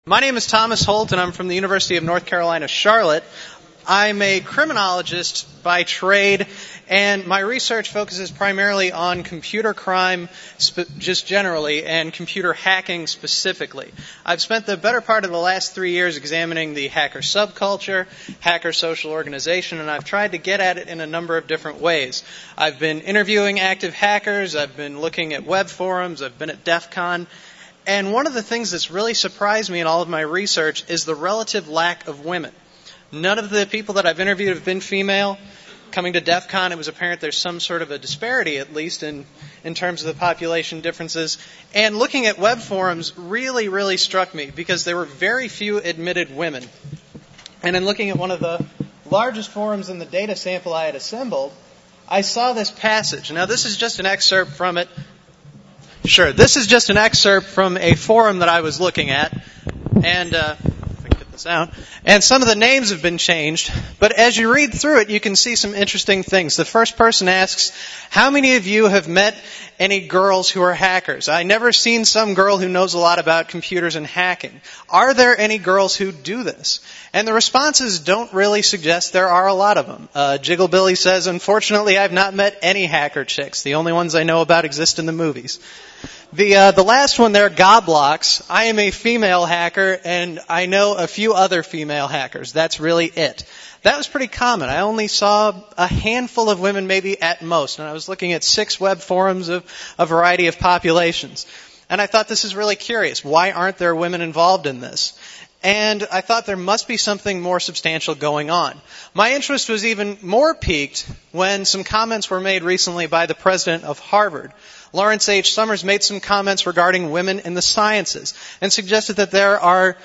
My name is Thomas Holt, and I'm from the University of North Carolina, Charlotte. I'm a criminologist by trade, and my research focuses primarily on computer crime just generally and computer hacking specifically. I've spent the better part of the last 3 years examining the hacker subculture, hacker social organization, and I've tried to get at it in a number of different ways. I've been interviewing active hackers, I've been looking at web forums, I've been at DEF CON. And one of the things that's really surprised me in all of my research is the relative lack of women. None of the people that I've interviewed have been female. Coming to DEF CON, it was apparent there's some sort of a disparity, at least in terms of the population differences. And looking at web forums really struck me because there were very few admitted women. And in looking at one of the largest forums in the data sample I had assembled, I saw this passage. Now, this is just an excerpt from it. Sure, this is just an excerpt from a forum that I was looking at, and if I can get this out, and some of the names have been changed, but as you read through it, you can see some interesting things. The first person asks, how many of you have met any girls who are hackers? I never seen some girl who knows a lot about computers and hacking. Are there any girls who do this? And the responses don't really suggest there are a lot of them. Jiggle Billy says, unfortunately, I've not met any hacker chicks. The only ones I know about exist in the movies. The last one there, Goblox, I am a female hacker, and I know a few other female hackers. That's really it. That was pretty common. I only saw a handful of women, maybe at most, and I was looking at 6 web forums of a variety of populations. And I thought, this is really curious. Why aren't there women involved in this? And I thought there must be something more substantial going on. My interest was even more piqued when some comments were made recently by the president of Harvard. Lawrence H. Summers made some comments regarding women in the sciences and suggested that there are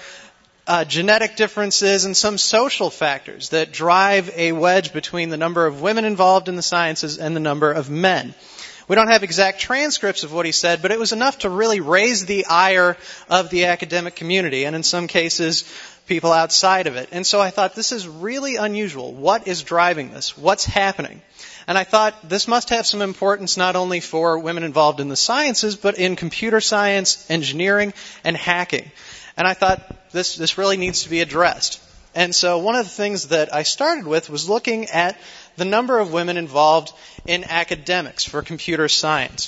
genetic differences and some social factors that drive a wedge between the number of women involved in the sciences and the number of men. We don't have exact transcripts of what he said, but it was enough to really raise the ire of the academic community, and in some cases, people outside of it. And so I thought, this is really unusual. What is driving this? What's happening? And I thought, this must have some importance not only for women involved in the sciences, but in computer science, engineering, and hacking. And I thought, this really needs to be addressed. And so one of the things that I started with was looking at the number of women involved in academics for computer science.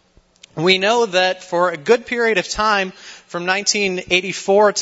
We know that for a good period of time, from 1984 to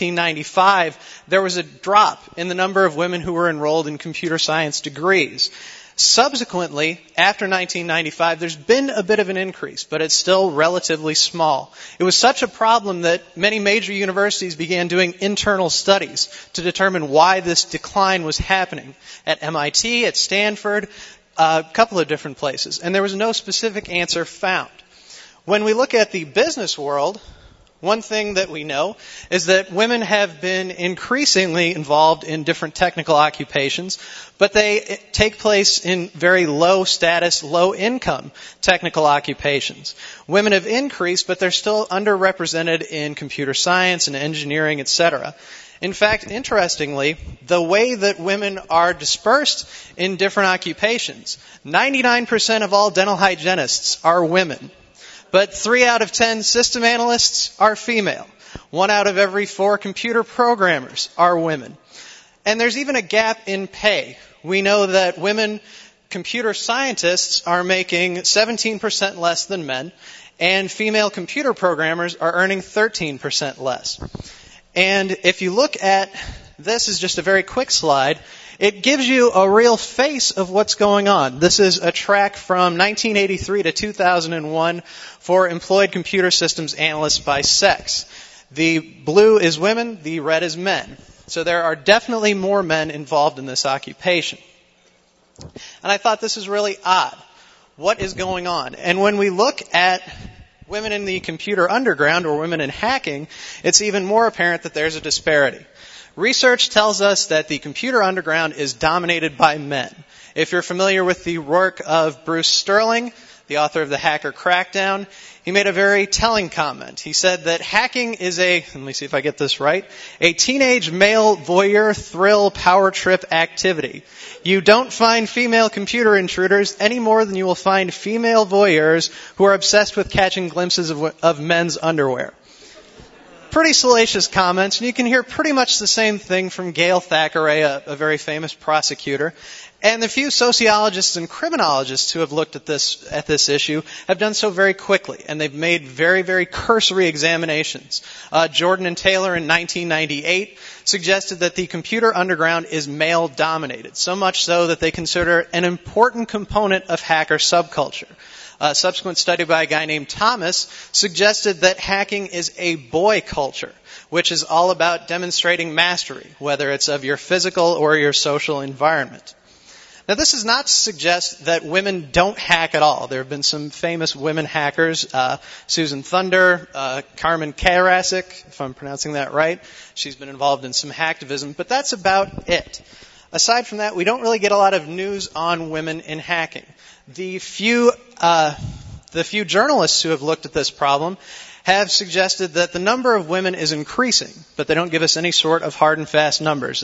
1995, there was a drop in the number of women who were enrolled in computer science degrees. Subsequently, after 1995, there's been a bit of an increase, but it's still relatively small. It was such a problem that many major universities began doing internal studies to determine why this decline was happening. At MIT, at Stanford, a couple of different places, and there was no specific answer found. When we look at the business world, one thing that we know is that women have been increasingly involved in different technical occupations, but they take place in very low status, low income technical occupations. Women have increased, but they're still underrepresented in computer science and engineering, etc. In fact, interestingly, the way that women are dispersed in different occupations, 99% of all dental hygienists are women. But 3 out of 10 system analysts are female. 1 out of every 4 computer programmers are women. And there's even a gap in pay. We know that women computer scientists are making 17% less than men, and female computer programmers are earning 13% less. And if you look at this is just a very quick slide, it gives you a real face of what's going on. This is a track from 1983 to 2001 for employed computer systems analysts by sex. The blue is women, the red is men. So there are definitely more men involved in this occupation. And I thought, this is really odd. What is going on? And when we look at women in the computer underground or women in hacking, it's even more apparent that there's a disparity. Research tells us that the computer underground is dominated by men. If you're familiar with the work of Bruce Sterling, the author of The Hacker Crackdown, he made a very telling comment. He said that hacking is let me see if I get this right, a teenage male voyeur thrill power trip activity. You don't find female computer intruders any more than you will find female voyeurs who are obsessed with catching glimpses of men's underwear. pretty salacious comments, and you can hear pretty much the same thing from Gail Thackeray, a very famous prosecutor. And the few sociologists and criminologists who have looked at this issue have done so very quickly, and they've made very, very cursory examinations. Jordan and Taylor in 1998 suggested that the computer underground is male-dominated, so much so that they consider it an important component of hacker subculture. A subsequent study by a guy named Thomas suggested that hacking is a boy culture, which is all about demonstrating mastery, whether it's of your physical or your social environment. Now, this is not to suggest that women don't hack at all. There have been some famous women hackers, Susan Thunder, Carmen Karasik, if I'm pronouncing that right. She's been involved in some hacktivism, but that's about it. Aside from that, we don't really get a lot of news on women in hacking. The few journalists who have looked at this problem have suggested that the number of women is increasing, but they don't give us any sort of hard and fast numbers.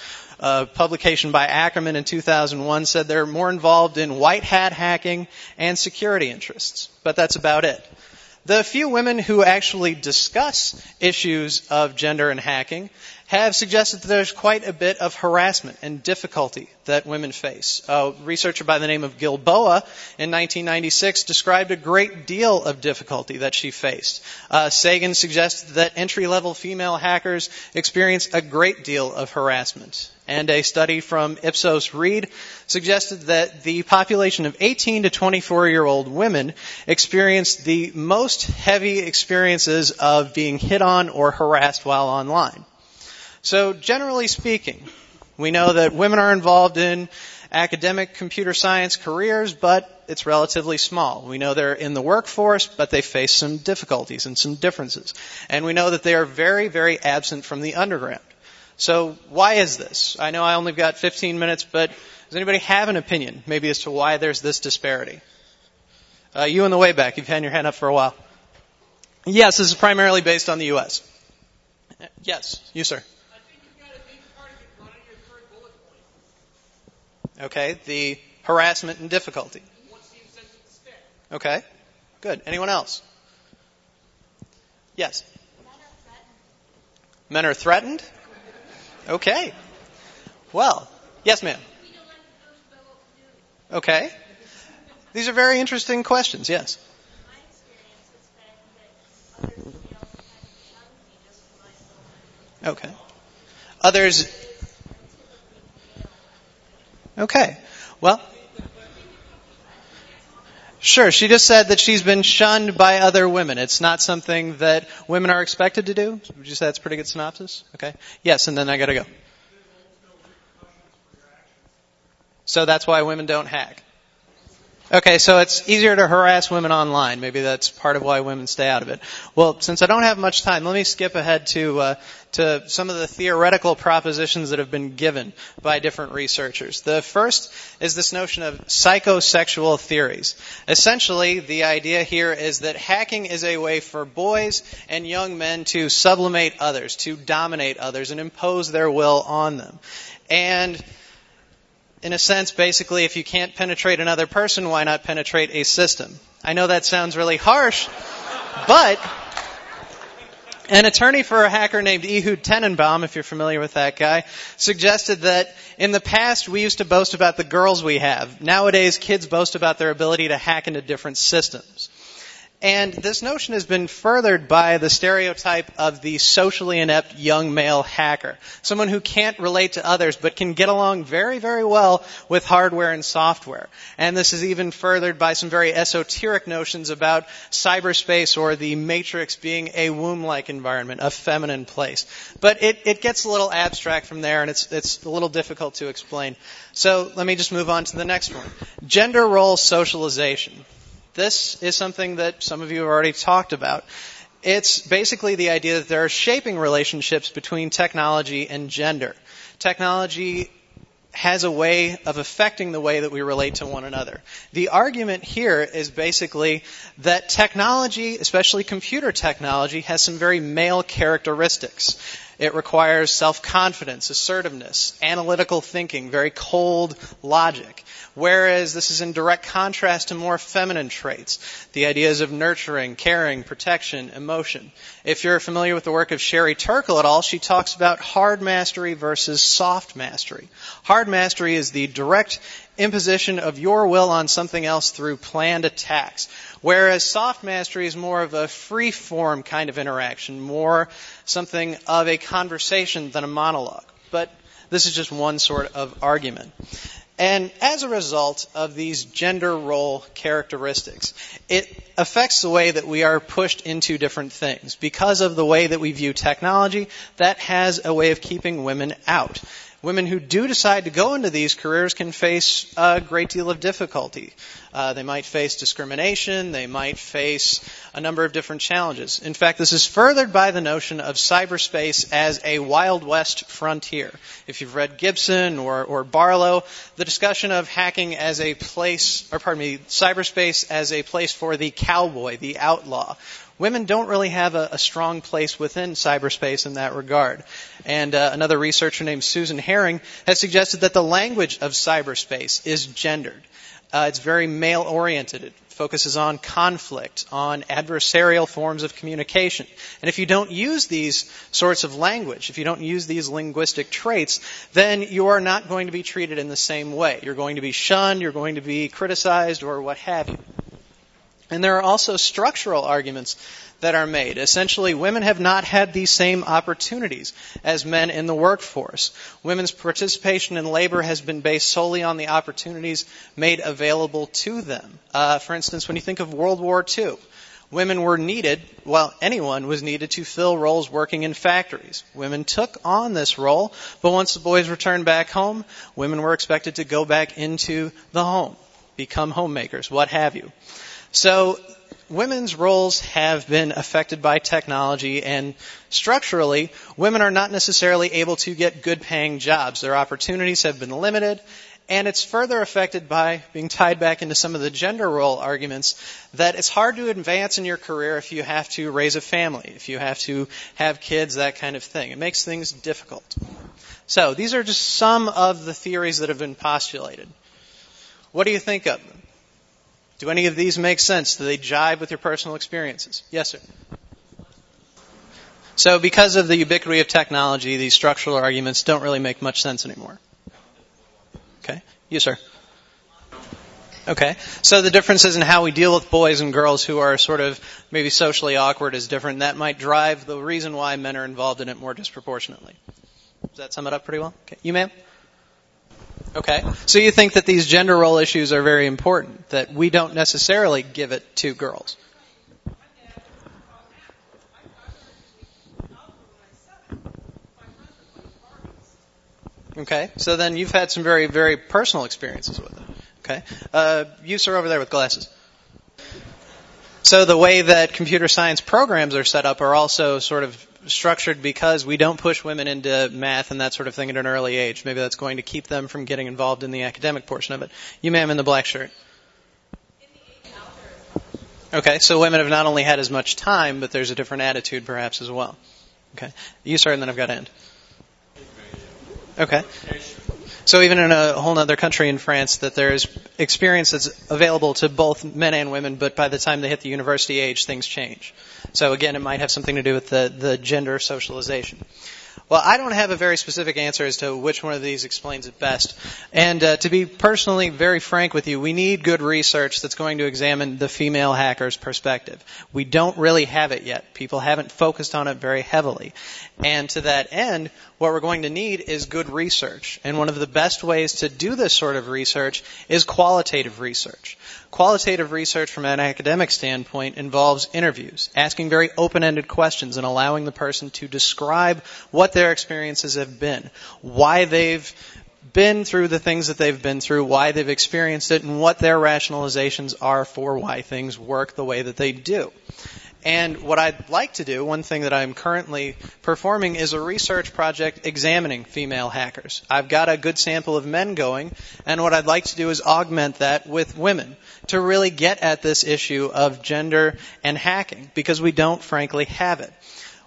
A publication by Ackerman in 2001 said they're more involved in white hat hacking and security interests, but that's about it. The few women who actually discuss issues of gender and hacking have suggested that there's quite a bit of harassment and difficulty that women face. A researcher by the name of Gilboa in 1996 described a great deal of difficulty that she faced. Sagan suggested that entry-level female hackers experience a great deal of harassment. And a study from Ipsos Reid suggested that the population of 18 to 24-year-old women experienced the most heavy experiences of being hit on or harassed while online. So generally speaking, we know that women are involved in academic computer science careers, but it's relatively small. We know they're in the workforce, but they face some difficulties and some differences. And we know that they are very, very absent from the underground. So why is this? I know I only got 15 minutes, but does anybody have an opinion, maybe as to why there's this disparity? You in the way back, you've had your hand up for a while. Yes, this is primarily based on the U.S. Yes, you, sir. I think you've got a big part of it run on your third bullet point. Okay, the harassment and difficulty. What seems sense to stick? Okay, good. Anyone else? Yes. Men are threatened? Okay. Well, yes, ma'am. Okay. These are very interesting questions, yes. My experience has been that other females have shunned me just for my Okay. Others. Okay. Well, sure. She just said that she's been shunned by other women. It's not something that women are expected to do. Would you say that's a pretty good synopsis? Okay. Yes, and then I got to go. So that's why women don't hack. Okay, so it's easier to harass women online. Maybe that's part of why women stay out of it. Well, since I don't have much time, let me skip ahead to some of the theoretical propositions that have been given by different researchers. The first is this notion of psychosexual theories. Essentially, the idea here is that hacking is a way for boys and young men to sublimate others, to dominate others, and impose their will on them. And in a sense, basically, if you can't penetrate another person, why not penetrate a system? I know that sounds really harsh, but an attorney for a hacker named Ehud Tenenbaum, if you're familiar with that guy, suggested that in the past we used to boast about the girls we have. Nowadays, kids boast about their ability to hack into different systems. And this notion has been furthered by the stereotype of the socially inept young male hacker. Someone who can't relate to others but can get along very, very well with hardware and software. And this is even furthered by some very esoteric notions about cyberspace or the matrix being a womb-like environment, a feminine place. But it gets a little abstract from there, and it's a little difficult to explain. So let me just move on to the next one. Gender role socialization. This is something that some of you have already talked about. It's basically the idea that there are shaping relationships between technology and gender. Technology has a way of affecting the way that we relate to one another. The argument here is basically that technology, especially computer technology, has some very male characteristics. It requires self-confidence, assertiveness, analytical thinking, very cold logic. Whereas this is in direct contrast to more feminine traits, the ideas of nurturing, caring, protection, emotion. If you're familiar with the work of Sherry Turkle at all, she talks about hard mastery versus soft mastery. Hard mastery is the direct imposition of your will on something else through planned attacks. Whereas soft mastery is more of a free-form kind of interaction, more something of a conversation than a monologue. But this is just one sort of argument. And as a result of these gender role characteristics, it affects the way that we are pushed into different things. Because of the way that we view technology, that has a way of keeping women out. Women who do decide to go into these careers can face a great deal of difficulty. They might face discrimination. They might face a number of different challenges. In fact, this is furthered by the notion of cyberspace as a Wild West frontier. If you've read Gibson or Barlow, the discussion of hacking as a place, cyberspace as a place for the cowboy, the outlaw. Women don't really have a strong place within cyberspace in that regard. And another researcher named Susan Herring has suggested that the language of cyberspace is gendered. It's very male-oriented. It focuses on conflict, on adversarial forms of communication. And if you don't use these sorts of language, if you don't use these linguistic traits, then you are not going to be treated in the same way. You're going to be shunned, you're going to be criticized, or what have you. And there are also structural arguments that are made. Essentially, women have not had these same opportunities as men in the workforce. Women's participation in labor has been based solely on the opportunities made available to them. For instance, when you think of World War II, women were needed, anyone was needed to fill roles working in factories. Women took on this role, but once the boys returned back home, women were expected to go back into the home, become homemakers, what have you. So women's roles have been affected by technology, and structurally, women are not necessarily able to get good-paying jobs. Their opportunities have been limited, and it's further affected by being tied back into some of the gender role arguments that it's hard to advance in your career if you have to raise a family, if you have to have kids, that kind of thing. It makes things difficult. So these are just some of the theories that have been postulated. What do you think of them? Do any of these make sense? Do they jibe with your personal experiences? Yes, sir. So because of the ubiquity of technology, these structural arguments don't really make much sense anymore. Okay. Yes, sir. Okay. So the differences in how we deal with boys and girls who are sort of maybe socially awkward is different. That might drive the reason why men are involved in it more disproportionately. Does that sum it up pretty well? Okay. You, ma'am? Okay. So you think that these gender role issues are very important, that we don't necessarily give it to girls? Okay. So then you've had some very, very personal experiences with it. Okay. You, sir, over there with glasses. So the way that computer science programs are set up are also sort of structured because we don't push women into math and that sort of thing at an early age. Maybe that's going to keep them from getting involved in the academic portion of it. You, ma'am, in the black shirt. Okay, so women have not only had as much time, but there's a different attitude perhaps as well. Okay. You, sir, and then I've got to end. Okay. So even in a whole other country in France, that there's experience that's available to both men and women, but by the time they hit the university age, things change. So again, it might have something to do with the gender socialization. Well, I don't have a very specific answer as to which one of these explains it best. And to be personally very frank with you, we need good research that's going to examine the female hacker's perspective. We don't really have it yet. People haven't focused on it very heavily. And to that end, what we're going to need is good research. And one of the best ways to do this sort of research is qualitative research. Qualitative research from an academic standpoint involves interviews, asking very open-ended questions and allowing the person to describe what their experiences have been, why they've been through the things that they've been through, why they've experienced it, and what their rationalizations are for why things work the way that they do. And what I'd like to do, one thing that I'm currently performing, is a research project examining female hackers. I've got a good sample of men going, and what I'd like to do is augment that with women to really get at this issue of gender and hacking, because we don't frankly have it.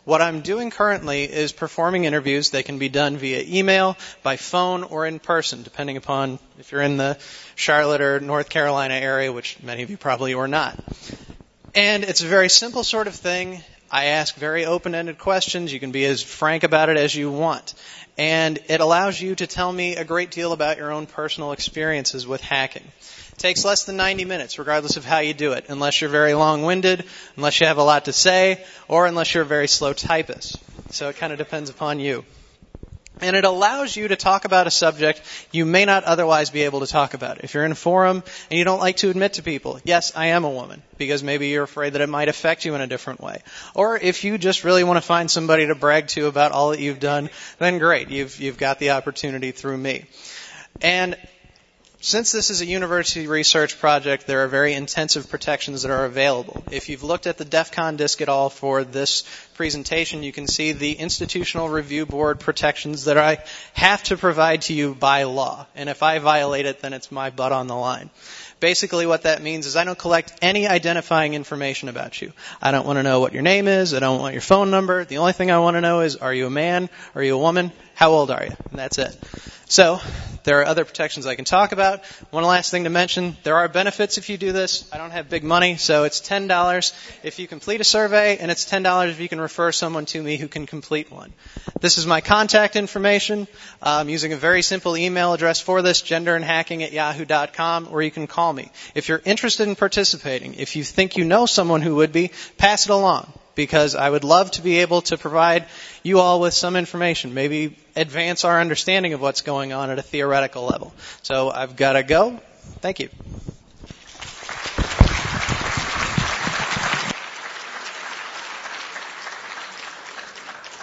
What I'm doing currently is performing interviews. They can be done via email, by phone, or in person, depending upon if you're in the Charlotte or North Carolina area, which many of you probably are not. And it's a very simple sort of thing. I ask very open-ended questions. You can be as frank about it as you want. And it allows you to tell me a great deal about your own personal experiences with hacking. It takes less than 90 minutes, regardless of how you do it, unless you're very long-winded, unless you have a lot to say, or unless you're a very slow typist. So it kind of depends upon you. And it allows you to talk about a subject you may not otherwise be able to talk about. If you're in a forum and you don't like to admit to people, yes, I am a woman, because maybe you're afraid that it might affect you in a different way. Or if you just really want to find somebody to brag to about all that you've done, then great, you've got the opportunity through me. And since this is a university research project, there are very intensive protections that are available. If you've looked at the DEF CON disc at all for this presentation, you can see the Institutional Review Board protections that I have to provide to you by law. And if I violate it, then it's my butt on the line. Basically what that means is I don't collect any identifying information about you. I don't want to know what your name is. I don't want your phone number. The only thing I want to know is, are you a man? Are you a woman? How old are you? And that's it. So there are other protections I can talk about. One last thing to mention, there are benefits if you do this. I don't have big money, so it's $10 if you complete a survey, and it's $10 if you can refer someone to me who can complete one. This is my contact information. I'm using a very simple email address for this, genderandhacking@yahoo.com, or you can call me. If you're interested in participating, if you think you know someone who would be, pass it along, because I would love to be able to provide you all with some information, maybe advance our understanding of what's going on at a theoretical level. So I've got to go. Thank you.